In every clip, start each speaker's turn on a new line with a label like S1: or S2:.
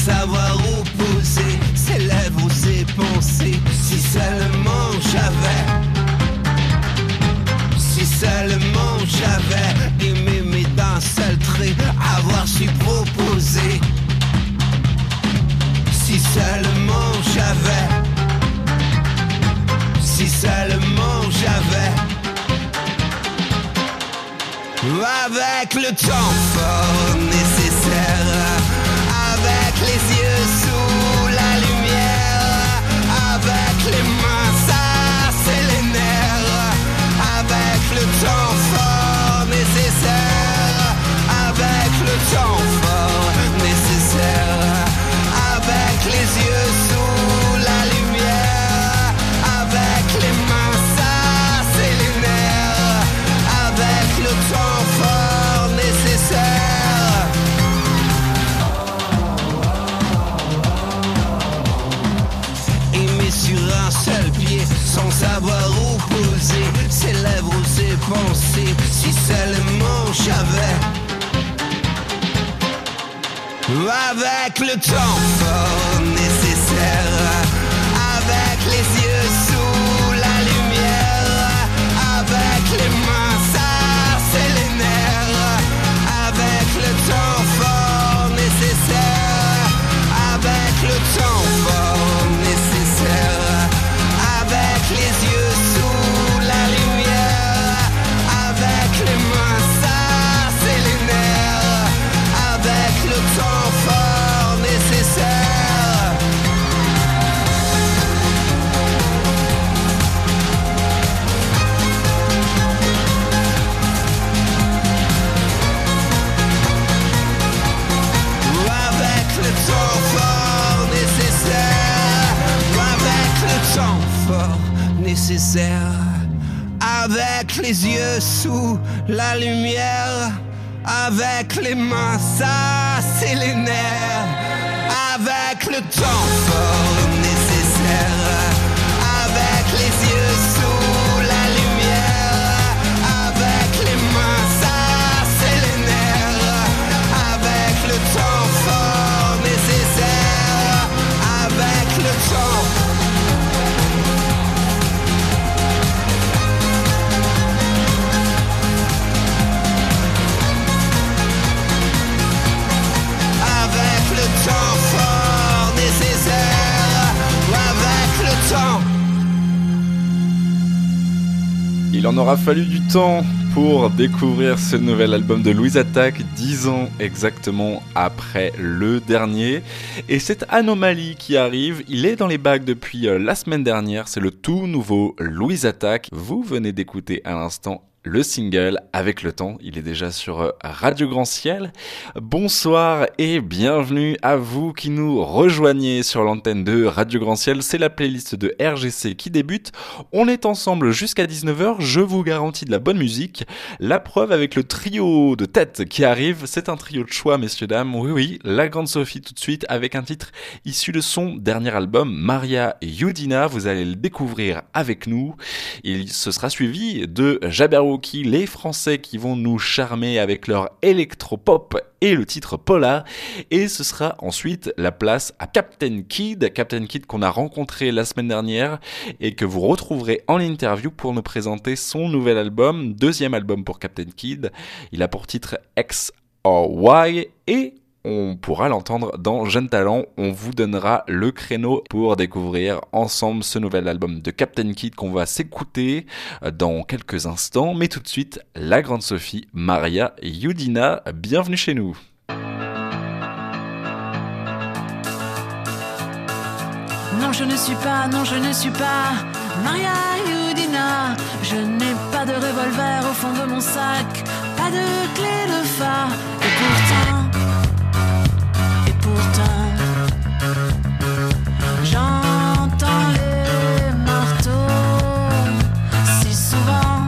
S1: savoir où poser ses lèvres ou ses pensées. Si seulement j'avais, si seulement j'avais aimé mais d'un seul trait, avoir su proposer. Si seulement j'avais, si seulement j'avais. Avec le temps fort nécessaire, avec les yeux sous la lumière, avec les mains, ça c'est les nerfs. Avec le temps fort nécessaire, avec le temps fort nécessaire, avec les yeux sous la lumière, avec les mains, ça c'est les nerfs. Avec le temps fort nécessaire. Aimer sur un seul pied, sans savoir où poser ses lèvres ou ses pensées. Si seulement j'avais, avec le temps fort nécessaire, avec les yeux sous la lumière, avec les mains, ça c'est les nerfs. Avec le temps fort nécessaire, avec le temps fort nécessaire, avec les yeux sous la lumière, avec les mains, ça c'est les nerfs. Avec le temps fort nécessaire. Avec le temps fort nécessaire. Avec le temps fort nécessaire. Avec les yeux sous la lumière. Avec les mains, ça c'est les nerfs. Avec le temps fort nécessaire. Avec les yeux sous la lumière. Avec les mains, ça c'est les nerfs. Avec le temps fort nécessaire. Avec le temps. Avec le temps fort nécessaire, avec le temps.
S2: Il en aura fallu du temps pour découvrir ce nouvel album de Louise Attaque, 10 ans exactement après le dernier. Et cette anomalie qui arrive, il est dans les bacs depuis la semaine dernière, c'est le tout nouveau Louise Attaque. Vous venez d'écouter à l'instant le single Avec le temps, il est déjà sur Radio Grand Ciel. Bonsoir et bienvenue à vous qui nous rejoignez sur l'antenne de Radio Grand Ciel. C'est la playlist de RGC qui débute. On est ensemble jusqu'à 19h, je vous garantis de la bonne musique. La preuve avec le trio de tête qui arrive, c'est un trio de choix messieurs dames. Oui, la grande Sophie tout de suite avec un titre issu de son dernier album Maria Yudina. Vous allez le découvrir avec nous. Il se sera suivi de Jabberwocky, les Français qui vont nous charmer avec leur électropop et le titre Polar. Et ce sera ensuite la place à Captain Kid qu'on a rencontré la semaine dernière et que vous retrouverez en interview pour nous présenter son nouvel album, deuxième album pour Captain Kid. Il a pour titre X or Y et on pourra l'entendre dans Jeune Talent. On vous donnera le créneau pour découvrir ensemble ce nouvel album de Captain Kid qu'on va s'écouter dans quelques instants. Mais tout de suite, la grande Sophie, Maria Yudina. Bienvenue chez nous.
S3: Non, je ne suis pas Maria Yudina. Je n'ai pas de revolver au fond de mon sac, pas de clé de phare. Et pourtant, j'entends les marteaux si souvent,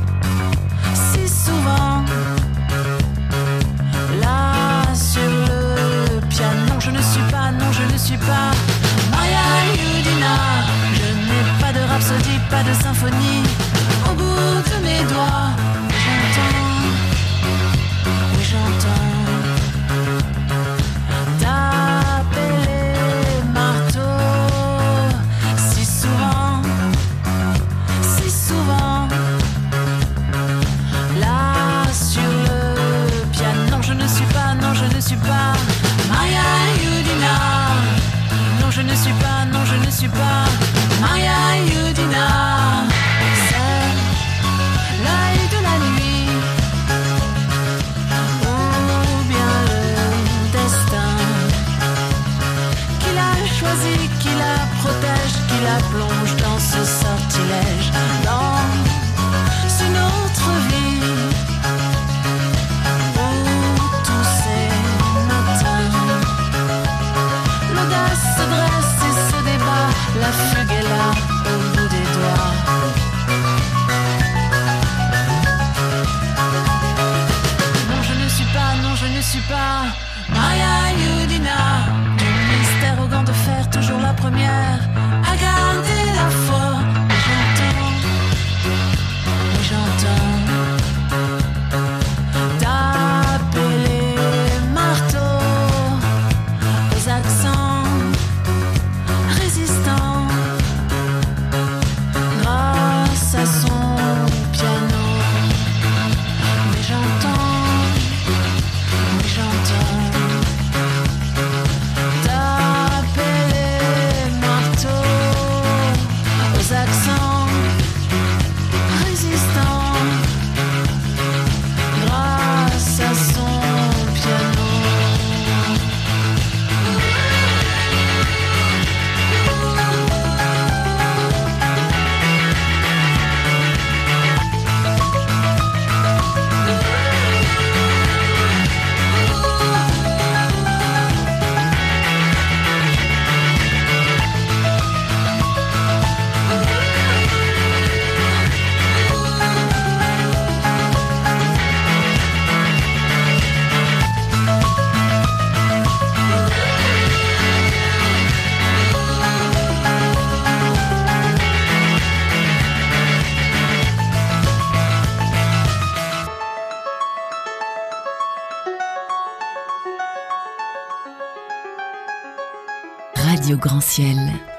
S3: là sur le piano. Non, je ne suis pas Maria Yudina. Je n'ai pas de rhapsodie, pas de symphonie au bout de mes doigts. J'entends ta
S4: Radio Grand Ciel.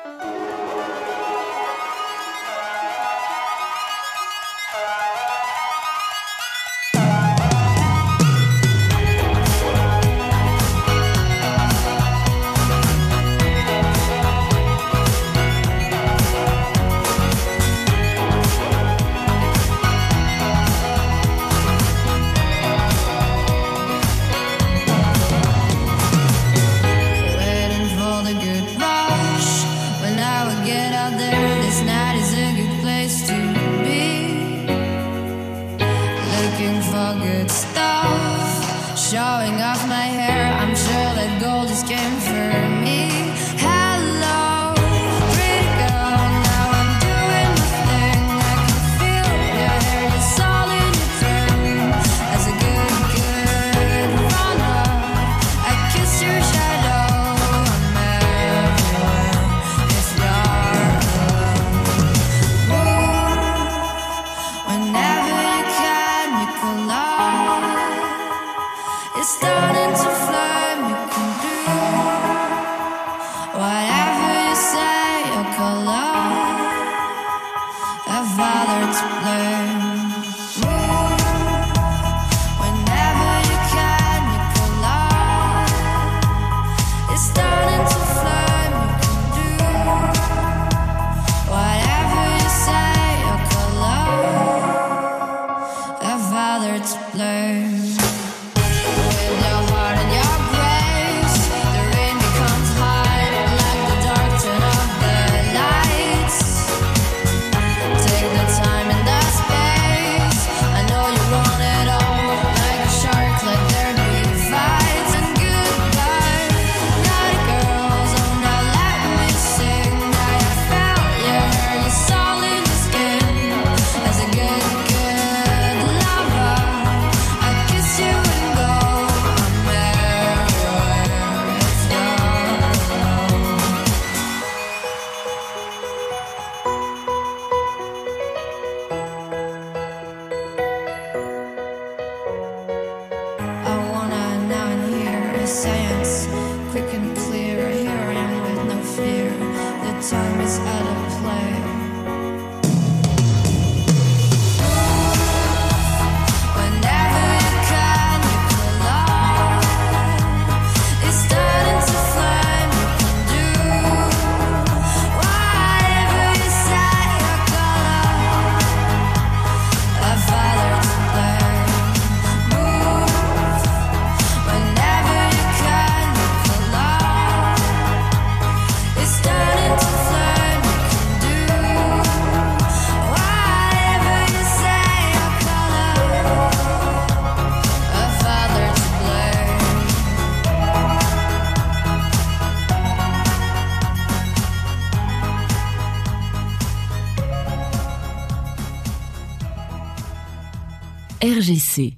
S4: RGC.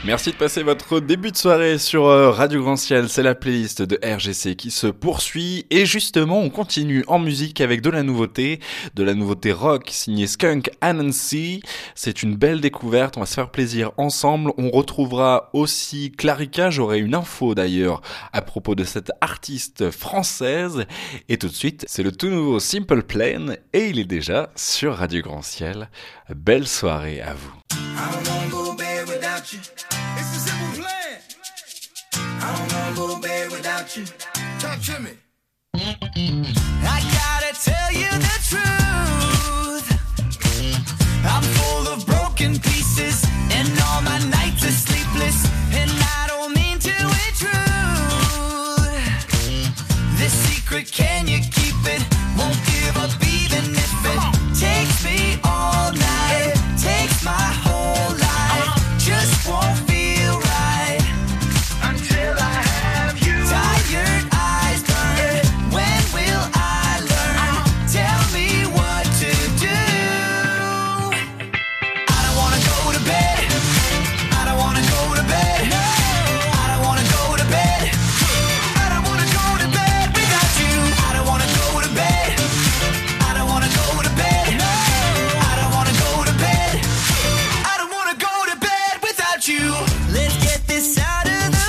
S2: Merci de passer votre début de soirée sur Radio Grand Ciel. C'est la playlist de RGC qui se poursuit. Et justement, on continue en musique avec de la nouveauté rock signée Skunk Anansi. C'est une belle découverte, on va se faire plaisir ensemble. On retrouvera aussi Clarica, j'aurai une info d'ailleurs à propos de cette artiste française. Et tout de suite, c'est le tout nouveau Simple Plan et il est déjà sur Radio Grand Ciel. Belle soirée à vous.
S4: It's a simple plan. I don't wanna go to bed without you. Talk to me. I gotta tell you the truth. I'm full of broken pieces, and all my nights are sleepless. And I don't mean to intrude. This secret, can you keep it? Won't give up even if it takes me all night, takes my whole life. Just won't feel right until I have you. Tired eyes burn. When will I learn? Tell me what to do. I don't wanna go to bed. I don't wanna go to bed. No. I don't wanna go to bed. I don't wanna go to bed without you. I don't wanna go to bed. I don't wanna go to bed. No. I don't wanna go to bed. I don't wanna go to bed without you. Let's get this out of the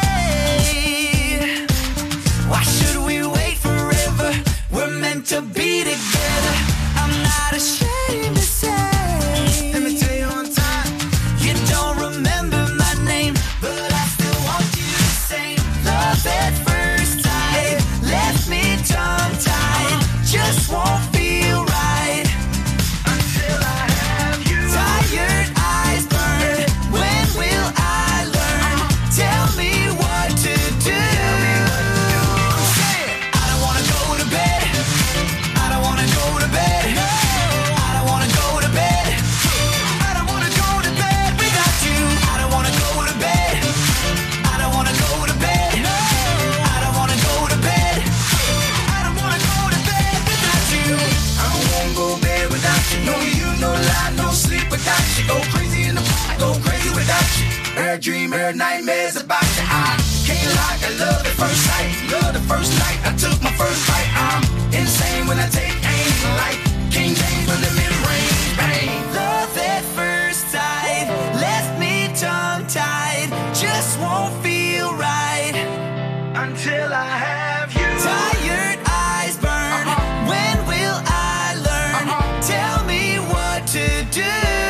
S4: way. Why should we wait forever? We're meant to be together. I'm not ashamed to say. Let me tell you on time. You don't remember my name, but I still want you the same. Love at first sight left me tongue-tied. Just won't feel right until I have you. Tired eyes burn. When will I learn? Tell me what to do. Say it. I don't wanna go to bed. I don't wanna go to bed. No. I don't wanna go to bed. I don't wanna go to bed without you. I don't wanna go to bed. I don't wanna go to bed. No. I don't wanna go to bed. I don't wanna go to bed without you. I don't wanna go to bed without you. No you, no lie, no sleep without you. Go crazy in the park, go crazy without you. Every dream, every nightmares about you. I can't lie, I love at first sight. Love the first night I took my first bite. I'm insane when I take aim. Like King James when the mid-range bang. Love at first sight left me tongue-tied. Just won't feel right until I have you. Tired eyes burn. When will I learn? Tell me what to do.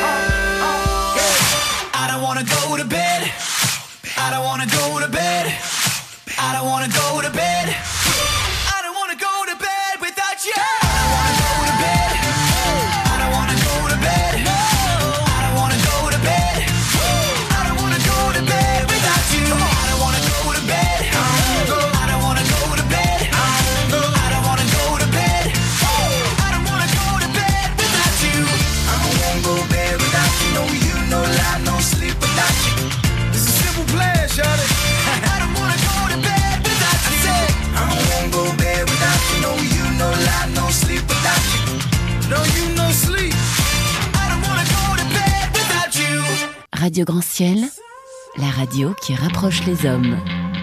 S4: I don't wanna go to bed. I don't wanna go to bed. I don't wanna go to bed. I don't wanna go to bed without you. I don't wanna go to bed. I don't wanna go to bed. No. I don't wanna go to bed. I don't wanna go to bed without you. I don't wanna go to bed. I don't wanna go to bed. I don't wanna go to bed. I don't wanna go to bed without you. I don't wanna go to bed without you. No you, no lie, no sleep without you. It's a simple plan, shawty. I don't wanna go to bed without you. I said I don't wanna go to bed without you. No you, no lie, no sleep without you. No you, no sleep. I don't wanna go to bed without you.
S5: Radio Grand Ciel, la radio qui rapproche les hommes.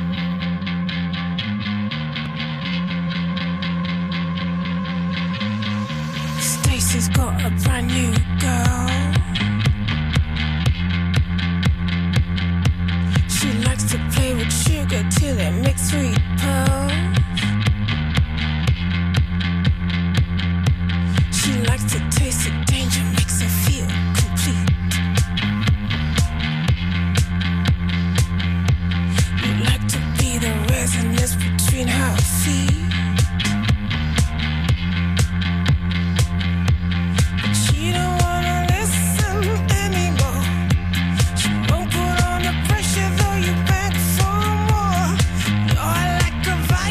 S3: Stacy's got a brand new girl. She likes to play with sugar till it makes sweet pearls. She likes to taste the danger, makes her feel complete. You like to be the resonance between her feet. She don't wanna listen anymore. She won't put on the pressure though you beg for more. You're like a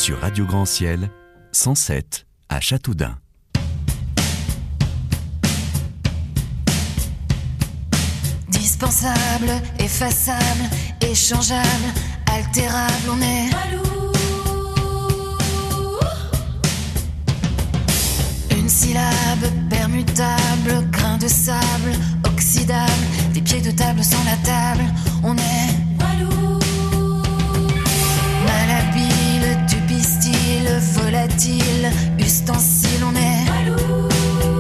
S6: sur Radio Grand Ciel, 107 à Châteaudun.
S3: Dispensable, effaçable, échangeable, altérable, on est Walou. Une syllabe permutable, grain de sable, oxydable, des pieds de table sans la table, on est Walou. Malhabile, du pistil, volatile, ustensile, on est Walou.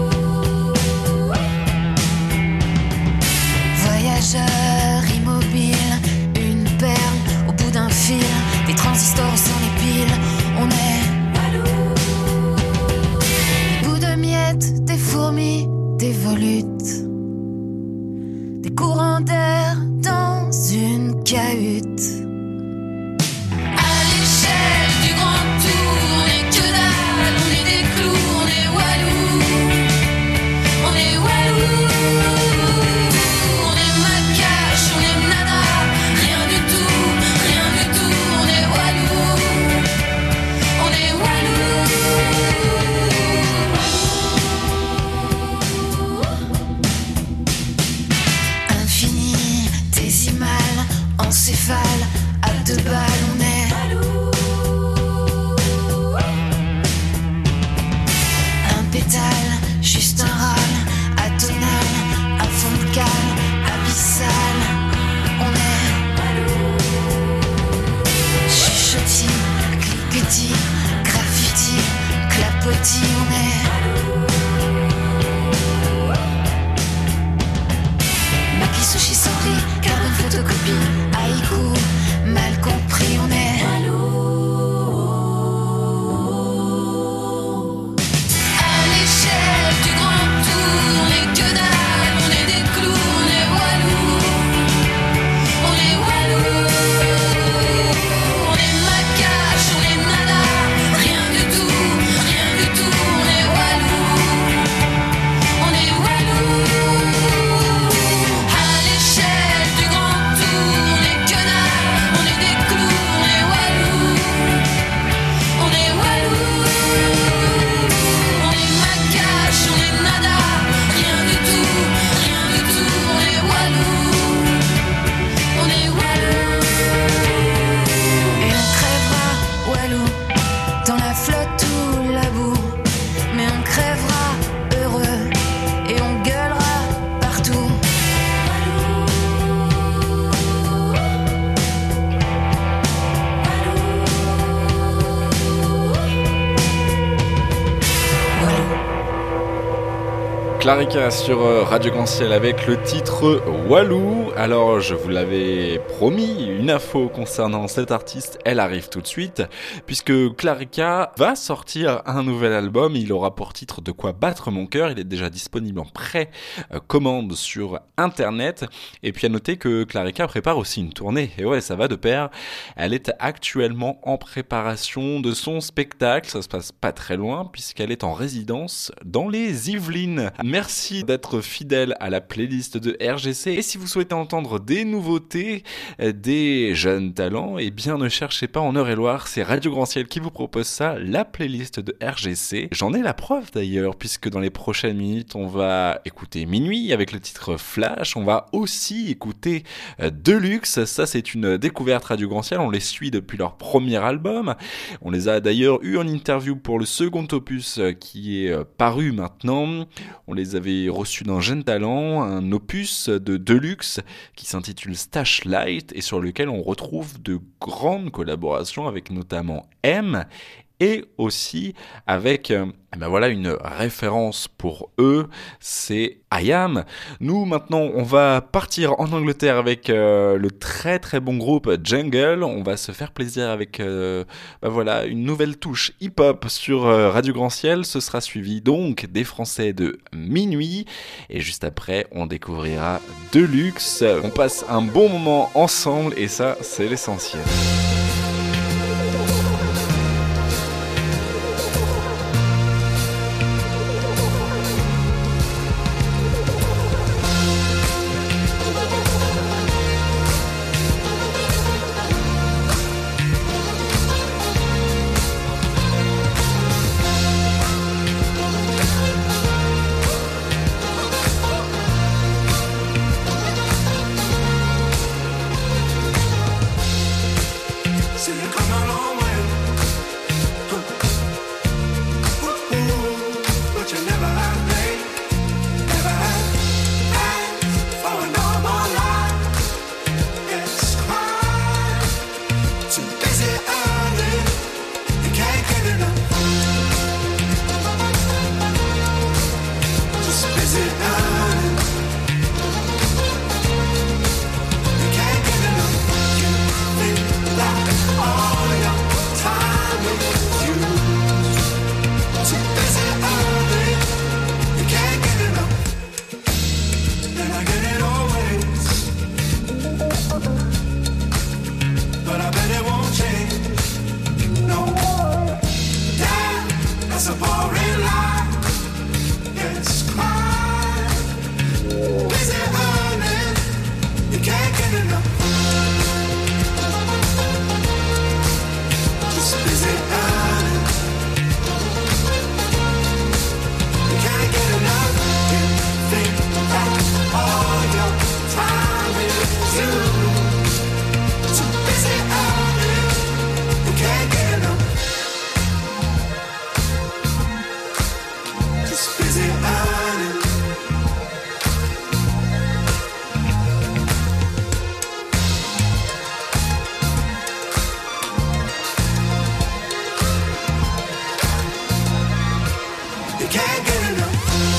S3: Voyageur immobile, une perle au bout d'un fil, des transistors sans les piles, on est Walou. Des bouts de miettes, des fourmis, des volutes, des courants d'air dans une cahute. À l'échelle du grand tour, on est que dalle, on est des clous, on est Walou. On est Walou. Encéphale, à deux balles, on est Walou. Un pétale, juste un râle, atonal, un fond de cale, abyssal, on est Walou. Chuchotis, cliquetis, graffiti, clapotis, on est Walou. Maki, sushi, sandri, carbone, photocopie, haïku, mal compris, on est Walou. À l'échelle du grand tour, on est que dalle, on est des clous, on est Walou. On est Walou. On est macache, on est nada, rien du tout, on est Walou. On est Walou. À l'échelle du grand tour, on est que dalle, on est des clous, on est Walou. On est Walou. On est macache, on est nada, rien du tout, on est Walou. On est Walou. Et on crèvera Walou, dans la flotte ou la boue, mais on crèvera heureux et on gueulera partout.
S2: Clarica sur Radio Grand Ciel avec le titre Walou. Alors je vous l'avais promis, une info concernant cet artiste, elle arrive tout de suite, puisque Clarica va sortir un nouvel album. Il aura pour titre De quoi battre mon cœur. Il est déjà disponible en pré-commande sur internet. Et puis à noter que Clarica prépare aussi une tournée. Et ouais, ça va de pair. Elle est actuellement en préparation de son spectacle. Ça se passe pas très loin puisqu'elle est en résidence dans les Yvelines. Merci d'être fidèle à la playlist de RGC. Et si vous souhaitez entendre des nouveautés, des jeunes talents, eh bien ne cherchez pas en Eure-et-Loire, c'est Radio Grand Ciel qui vous propose ça, la playlist de RGC. J'en ai la preuve d'ailleurs, puisque dans les prochaines minutes, on va écouter Minuit avec le titre Flash. On va aussi écouter Deluxe. Ça, c'est une découverte Radio Grand Ciel. On les suit depuis leur premier album. On les a d'ailleurs eu en interview pour le second opus qui est paru maintenant. On les avait reçus d'un jeune talent, un opus de Deluxe qui s'intitule Stash Light et sur lequel on retrouve de grandes collaborations avec notamment M et aussi avec une référence pour eux, c'est IAM. Nous maintenant on va partir en Angleterre avec le très très bon groupe Jungle. On va se faire plaisir avec une nouvelle touche hip-hop sur Radio Grand Ciel. Ce sera suivi donc des Français de Minuit et juste après on découvrira Deluxe. On passe un bon moment ensemble et ça c'est l'essentiel.
S4: pouring light. Yes, cry. Busy earning, you can't get enough. Just busy earning, you can't get enough. You think that all your time is due. Too busy earning, you can't get enough. Just busy earning. You can't get enough.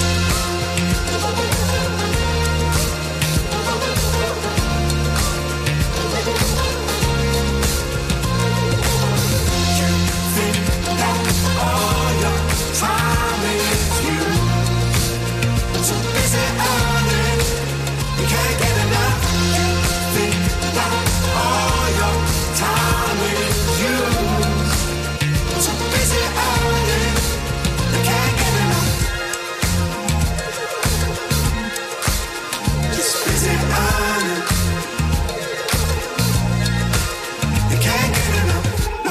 S4: You think that all your time is you. Too busy earning, you can't get enough. You think that all your time is you. Too busy earning, you can't get enough. Just busy earning, you can't get enough. No.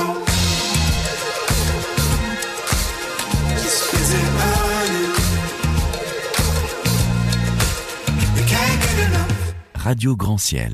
S4: Just busy earning, you can't get enough.
S6: Radio Grand Ciel.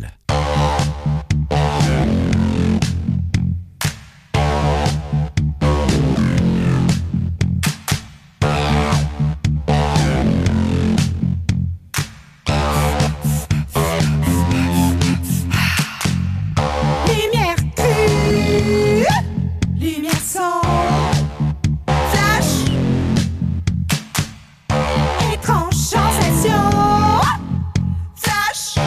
S7: Lumière crue, lumière sans flash, étrange sensation, flash,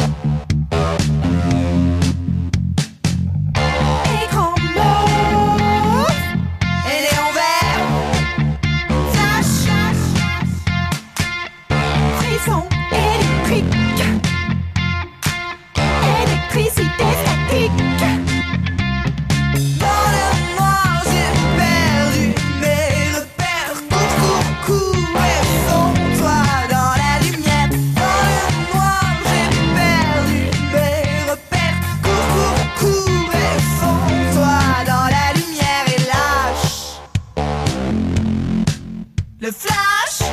S7: écran mauve et néon vert, flash, frisson électrique. Électricité statique. Dans le noir, j'ai perdu mes repères. Cours et fonds-toi dans la lumière. Dans le noir, j'ai perdu mes repères. Cours et fonds-toi dans la lumière et lâche le flash.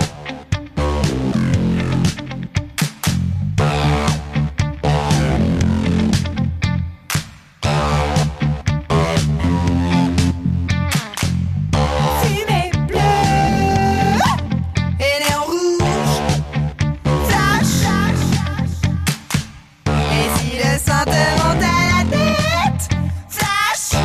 S7: Fumée bleue et néon rouge, flash. Et si le sang te monte à la tête, flash.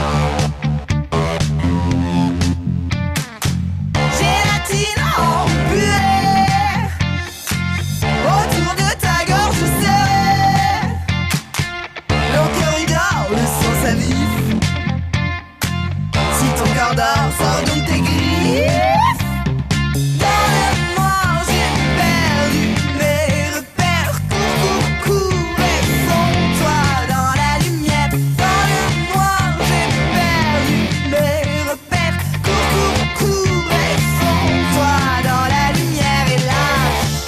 S7: Gélatine en purée, autour de ta gorge serrée. Le corridor, le sang salive. Si ton corps dort, sors donc tes griffes. Dans le noir, j'ai perdu mes repères. Cours et fonds-toi dans la lumière. Dans le noir, j'ai perdu mes repères. Cours et fonds-toi dans la lumière et lâche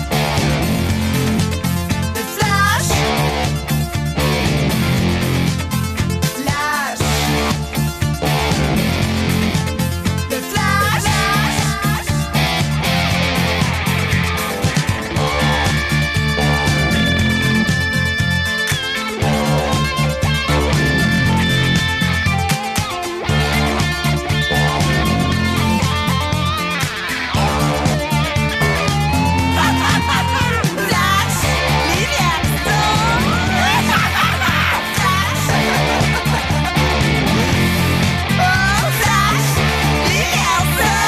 S7: le flash. Lâche le flash. Flash, lumière son. Flash. Oh, flash, lumière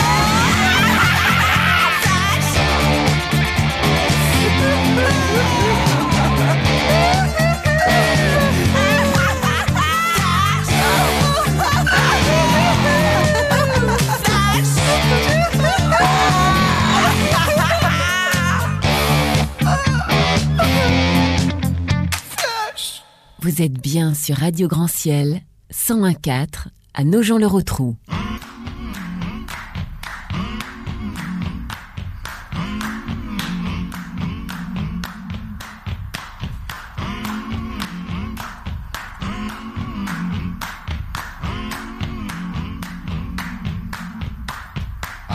S5: Vous êtes bien sur Radio Grand Ciel, 101.4 à Nogent-le-Rotrou.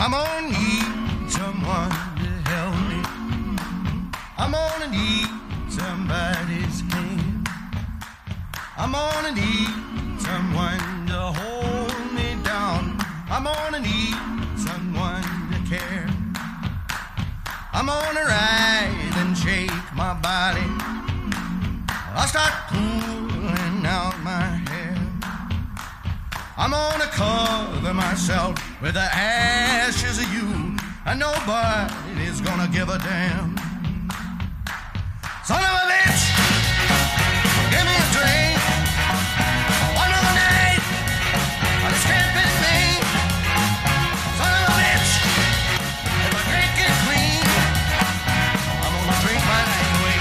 S8: I'm gonna need someone to help me. I'm gonna need somebody's hand. I'm gonna need someone to hold me down. I'm gonna need someone to care. I'm gonna rise and shake my body. I'll start pulling out my hair. I'm gonna cover myself with the ashes of you, and nobody's gonna give a damn. Son of a bitch, give me a drink. One more night, I'll escape with me. Son of a bitch, if I drink it clean, I'm gonna drink my night away.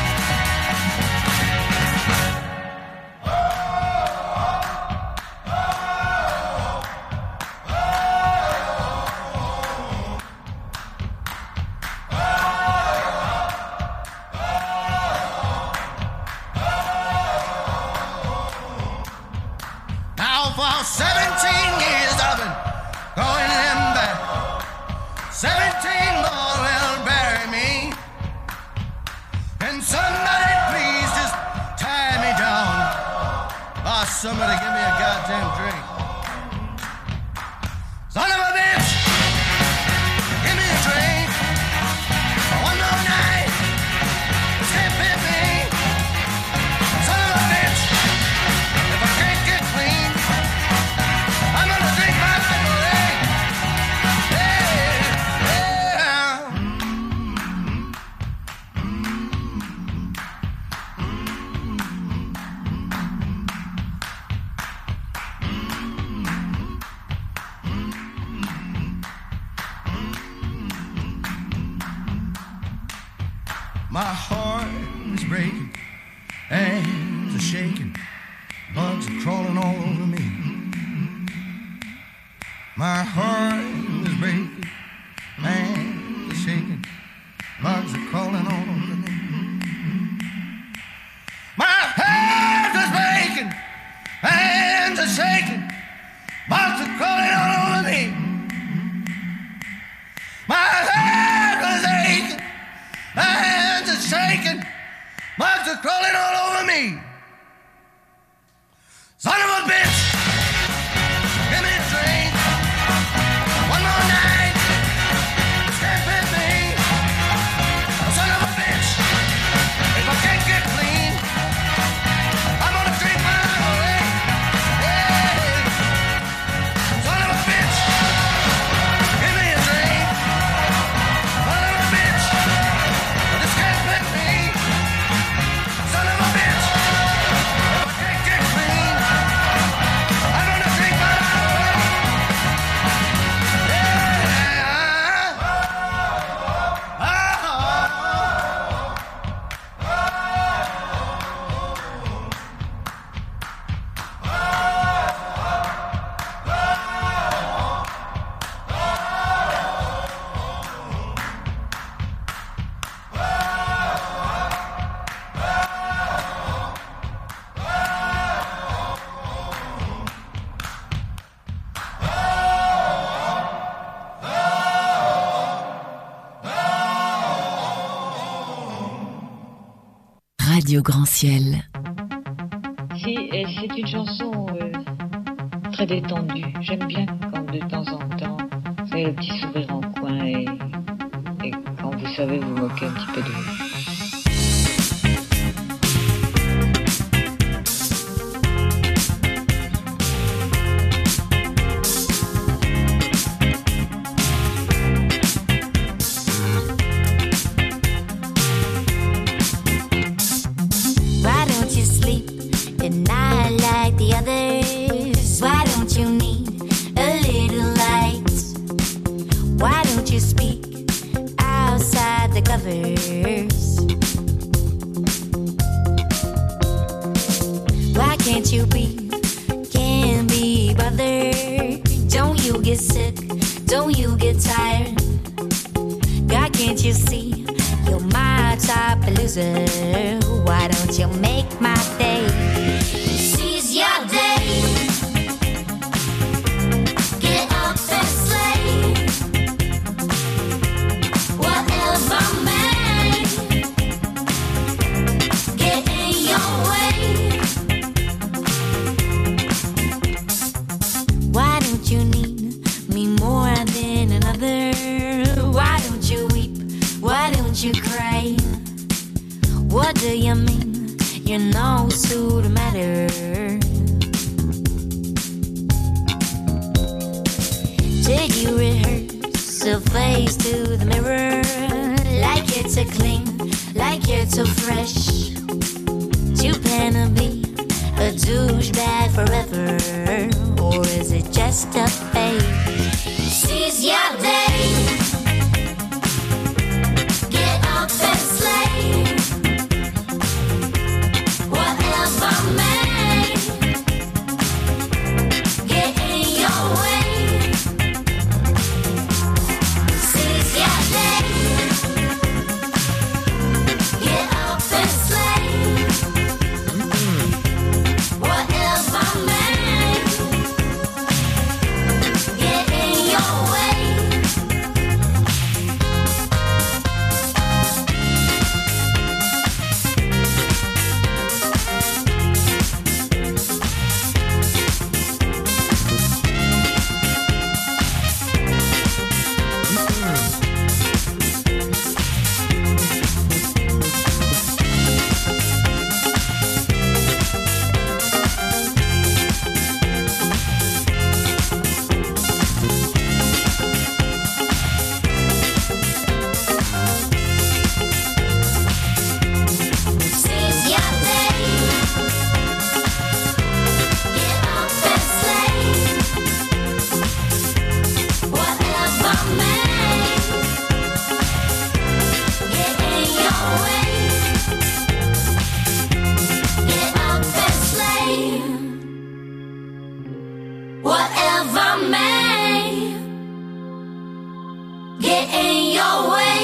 S8: Now for 17 years I've been going them back. 17 more will bury me. And somebody please just tie me down. Oh, somebody give me a goddamn drink. Son of a bitch, give me a drink. One more night, escape with me. Son of a bitch, if I can't get clean, I'm gonna drink my life away. My heart is breaking, hands are shaking, bugs are crawling all over me. My heart is breaking, hands are shaking, bugs are crawling all over me. My heart is breaking, hands are shaking, bugs are crawling all over me. My heart is aching, my hands are shaking, bugs are crawling all over me. Son of a bitch, give me a drink. One more night, escape with me. Son of a bitch, if I can't get clean, I'm gonna drink my life away. Yeah. Son of a bitch, give me a drink. Son of a bitch, escape with me. Son of a bitch, if I can't get clean, I'm gonna drink my life away.
S5: Radio Grand Ciel.
S9: C'est une chanson très détendue. J'aime bien quand de temps en temps, vous avez le petit sourire en coin et quand vous savez vous moquer un petit peu de vous.
S10: Why don't you sleep at night like the others? Why don't you need a little light? Why don't you speak outside the covers? Why can't you breathe? Can't be bothered? Don't you get sick? Don't you get tired? God, can't you see? You're my type of loser. Why don't you make my day? Seize your day. Get up and slay. What do you mean? Your nose to the matter? Did you rehearse a face to the mirror? Like you're too clean, like you're too fresh. You plan to be a douchebag forever, or is it just a phase? Seize your day, get up and slay. Whatever may get in your way. Seize your day, get up and slay. Whatever may get in your way. Seize your day, get up and slay. Whatever may get in your way. Get up and slay. Whatever may get in your way.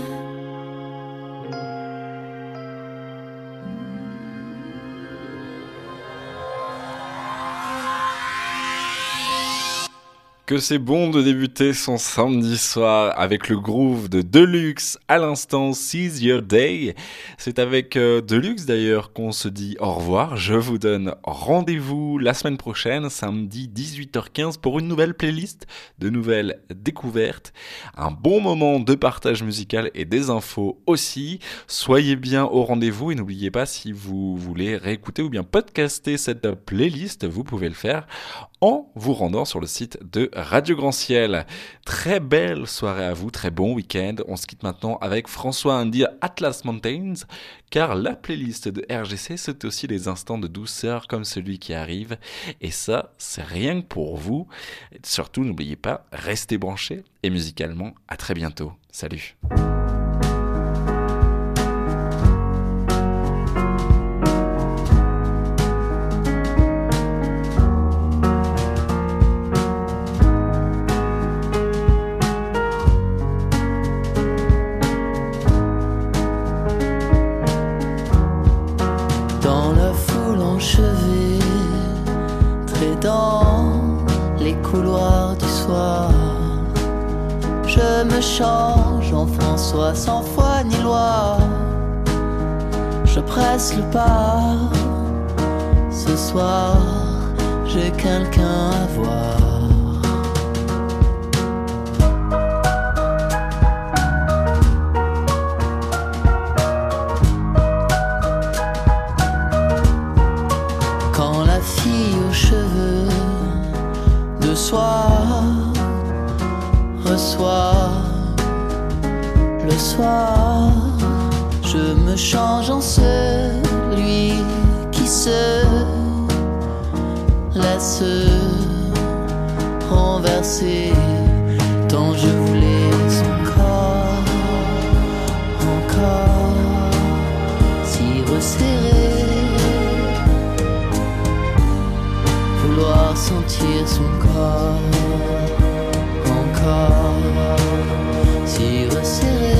S2: Que c'est bon de débuter son samedi soir avec le groove de Deluxe à l'instant, Seize Your Day. C'est avec Deluxe d'ailleurs qu'on se dit au revoir. Je vous donne rendez-vous la semaine prochaine, samedi 18h15 pour une nouvelle playlist, de nouvelles découvertes. Un bon moment de partage musical et des infos aussi. Soyez bien au rendez-vous et n'oubliez pas, si vous voulez réécouter ou bien podcaster cette playlist, vous pouvez le faire en vous rendant sur le site de Radio Grand Ciel. Très belle soirée à vous, très bon week-end. On se quitte maintenant avec François Indy Atlas Mountains, car la playlist de RGC, c'est aussi des instants de douceur comme celui qui arrive. Et ça, c'est rien que pour vous. Et surtout, n'oubliez pas, restez branchés. Et musicalement, à très bientôt. Salut.
S11: Dans la foule enchevée, dans les couloirs du soir, je me change en François sans foi ni loi. Je presse le pas. Ce soir, j'ai quelqu'un à voir. Quand la fille aux cheveux de soie reçoit le soir, je me change en celui qui se laisse renverser tant je voulais son corps encore si resserré, vouloir sentir son corps encore si resserré.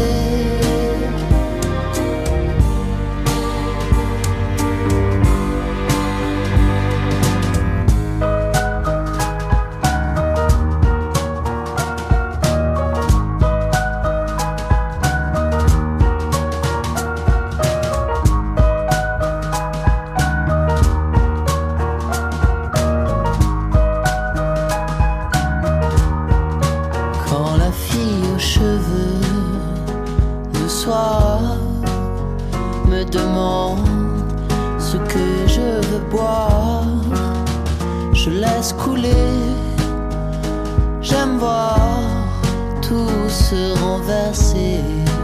S11: me demande ce que je veux boire, je laisse couler. J'aime voir tout se renverser.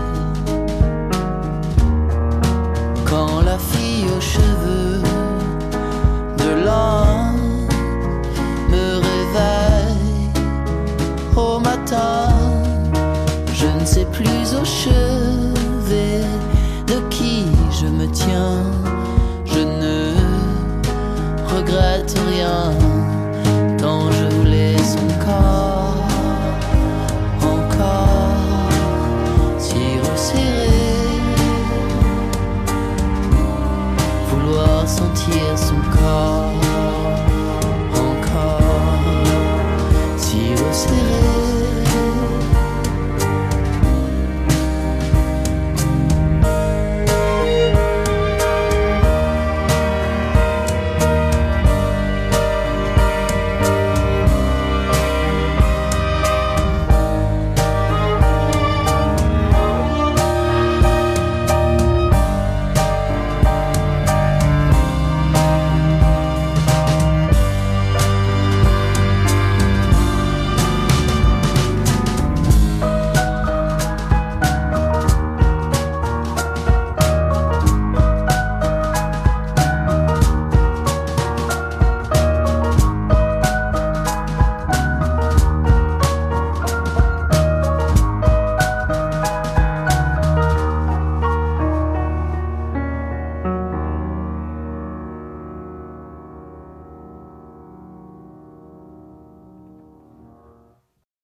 S11: Quand la fille aux cheveux de l'an me réveille au matin, je ne sais plus au chevet de qui je me tiens. Je ne regrette rien.